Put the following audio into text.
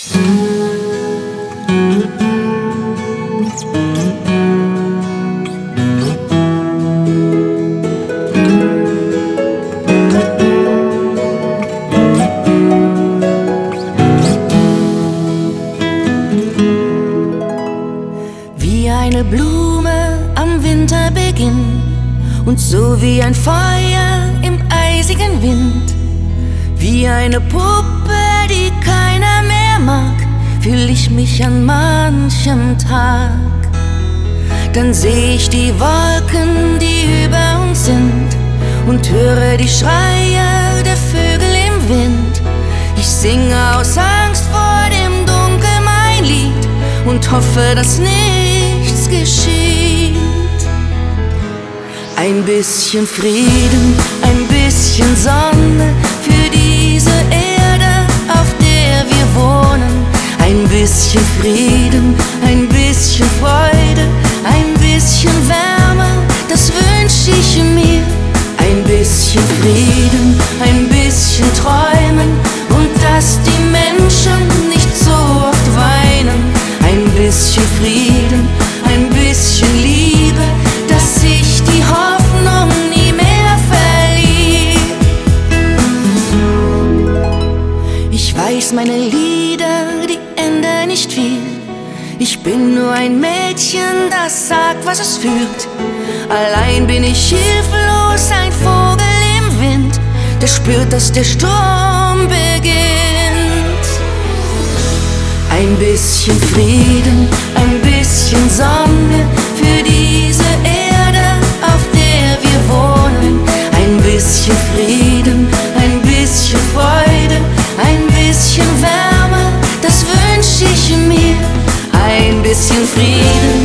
Wie eine Blume am Winterbeginn und so wie ein Feuer im eisigen Wind. Wie eine Puppe, die keiner mehr mag, fühl ich mich an manchem Tag. Dann seh ich die Wolken, die über uns sind, und höre die Schreie der Vögel im Wind. Ich singe aus Angst vor dem Dunkel mein Lied und hoffe, dass nichts geschieht. Ein bisschen Frieden, ein bisschen Sonne für diese Erde, auf der wir wohnen. Ein bisschen Frieden, ein bisschen Freude, ein bisschen Wärme, das wünsch ich mir. Ein bisschen Frieden, ein bisschen Träumen und dass die Menschen nicht so oft weinen. Ein bisschen Frieden, ein bisschen Liebe, dass sich die Hoffnung nie mehr verliert. Ich weiß, meine Lieder, die ändern nicht viel. Ich bin nur ein Mädchen, das sagt, was es fühlt. Allein bin ich hilflos, ein Vogel im Wind, der spürt, dass der Sturm beginnt. Ein bisschen Frieden, ein bisschen Sonne für diese Erde, auf der wir wohnen. Ein bisschen Frieden, ein bisschen Freude, ein bisschen Wärme, das wünsch ich mir. Ein bisschen Frieden,